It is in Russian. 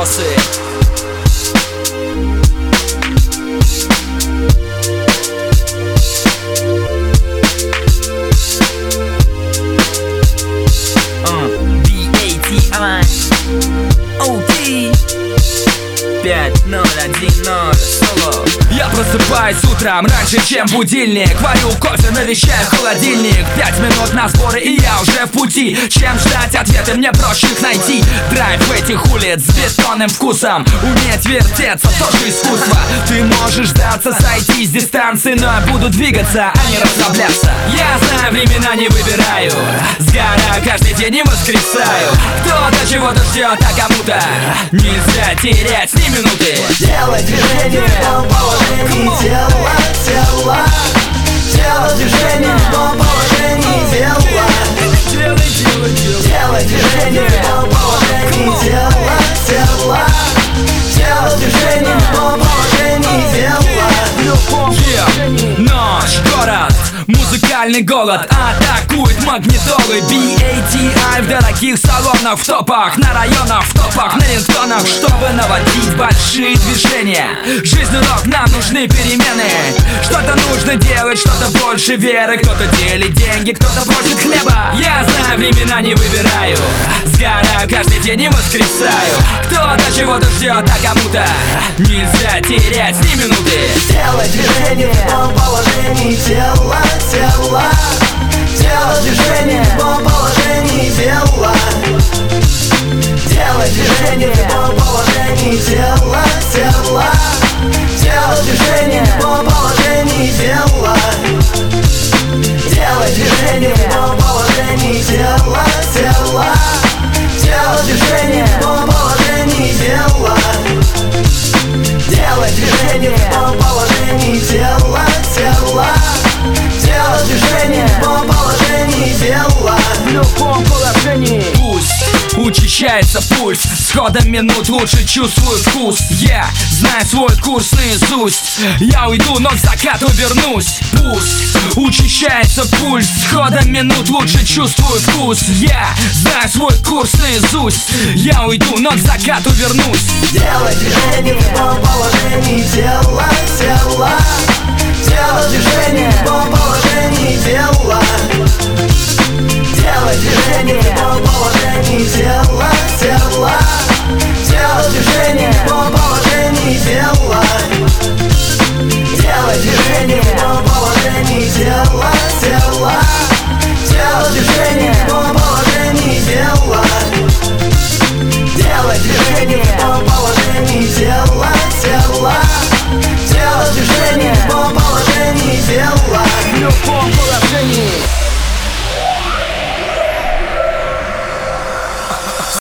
вопросы. B-A-T-I O-T 5010 соло. Я просыпаюсь утром раньше, чем будильник. Варю кофе, навещаю холодильник. 5 минут на сборы, и я уже в пути. Чем ждать ответы, мне проще их найти. Драйв этих улиц с бетонным вкусом. Уметь вертеться тоже искусство. Ты можешь сдаться, сойти с дистанции, но я буду двигаться, а не расслабляться. Я знаю, времена не выбираю. Сгораю каждый день и воскресаю. Кто-то чего-то ждет, а кому-то нельзя терять ни минуты. Делай движение в положении тела, тела. Делай движение в положении тела. Делай движение в положении тела, тела. Делай движение в положении тела. Ночь, город, музыкальный голод атакует магнитолы. B-A-T-I в дорогих салонах, в топах, на районах, в топах, на рингтонах, чтобы наводить большие движения. Жизнь урок, нам нужны перемены. Что-то нужно делать, что-то больше веры. Кто-то делит деньги, кто-то просит хлеба. Я знаю, времена не выбираю. Сгораю каждый день и воскресаю. Кто-то чего-то ждет, а кому-то нельзя терять ни минуты. Делай движение в положении тела, тела. Делай движение в положении тела. Делай движение в положении тела, тела. Делай движение в положении тела. Делай движение в положении тела, тела. Делай движение в положении тела. Делай движение в положении тела, тела. Делай движение в положении тела. В любом положении. Пусть учащается пульс, с ходом минут лучше чувствую вкус. Я знаю свой курс наизусть. Я уйду, но к закату вернусь. Пусть учащается пульс, с ходом минут лучше чувствую вкус. Я знаю свой курс наизусть. Я уйду, но к закату вернусь. Делай движение в положении тела, тела. Делай движение в положении тела. Делай движение в положении тела, тела. Делай движение в положении тела. Делай движение в положении тела, тела. Делай движение в положении тела. Делай движение в положении тела, тела. Делай движение в положении тела.